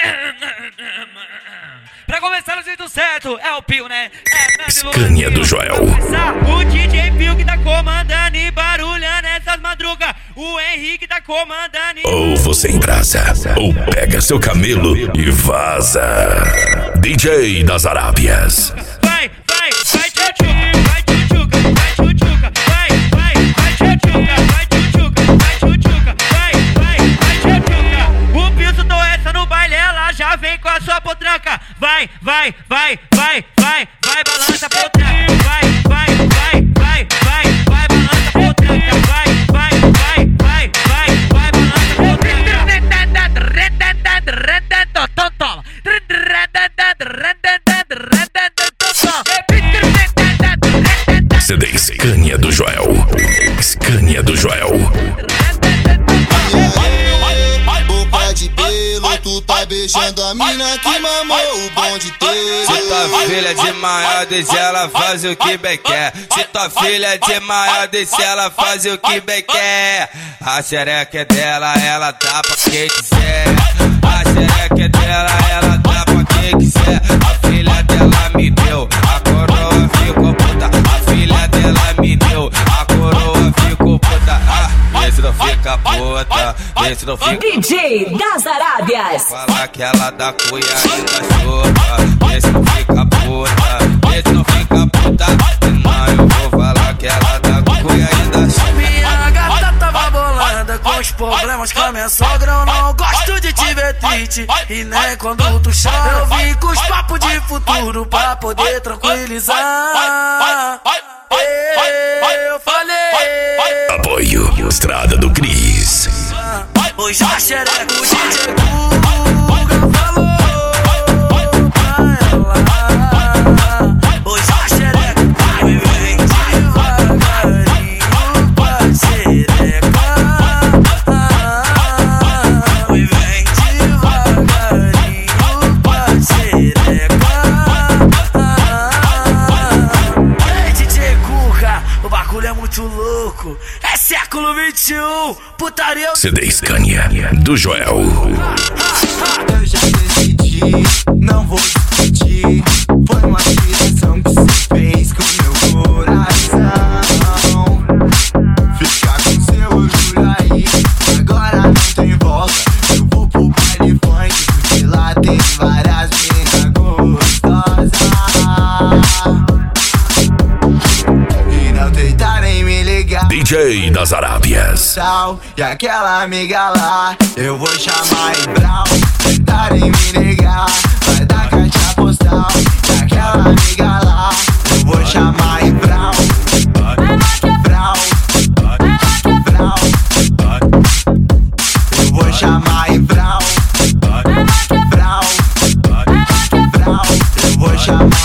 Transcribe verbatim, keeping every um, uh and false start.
Pra começar no jeito certo, é o Pio, né? É Scania do Joel. O D J Pio que tá comandando e barulhando essas madrugas. O Henrique tá comandando e... Ou você embrasa, ou pega seu camelo e vaza. D J das Arábias. Vai, vai, vai tchutchuca, vai tchutchuca, vai tchutchuca, vai, vai, vai tchutchuca, vai tchutchuca, vai tchutchuca, vai, vai, vai tchutchuca. O Pio soltou essa no baile, ela já vem com a sua potranca. Vai, vai, vai, vai, vai, vai, balança potranca. Vai, vai, vai, vai, vai, vai, balança potranca. Vai, vai, vai, vai, vai, vai, balança potranca. C D Scania do Joel. Scania do Joel. Boca de pelo, tu tá beijando a mina que mamou o bonde teu. Se tua filha é de maior, deixa ela fazer o que bem quer. Se tua filha é de maior, deixa ela fazer o que bem quer. A xereca é dela, ela dá pra quem quiser. A xereca é dela, ela dá pra quem quiser. A filha dela me deu, a coroa ficou puta. A filha dela me deu, a coroa ficou puta. Ah, vê se não fica puta, vê se não fica. D J das Arábias. Fala que ela dá cuia e da chuva. Vê se não fica puta, vê se não fica puta. Não, eu vou falar que ela dá cuia e da chuva. Minha gata tava bolada com os problemas com a minha sogra. Eu não gosto de te ver triste e nem quando tu chora. Eu vim com os papos de futuro pra poder tranquilizar. Eu falei, Apoio Estrada do Cris. hoje a xereca o D J Guga falou pra ela. Hoje a xereca vai vem devagarinho pra xereca. Vai vem devagarinho pra xereca. Ei, D J Guga, o bagulho é muito louco. É século vinte e um, putaria. C D Scania do Joel. Eu já decidi, não vou discutir. Foi uma inspiração que você fez com meu coração. Ficar com seu orgulho aí, agora não tem volta. Eu vou pro baile funk, porque lá tem várias meninas gostosas. E não tentarem me ligar. D J das Arábias. E aquela amiga lá, eu vou chamar em Brau. Tentarem me negar, vai dar caixa postal. E aquela amiga lá, eu vou chamar em Brau. Brau, Brau. Eu vou chamar em Brau. Brau, Brau. Eu vou chamar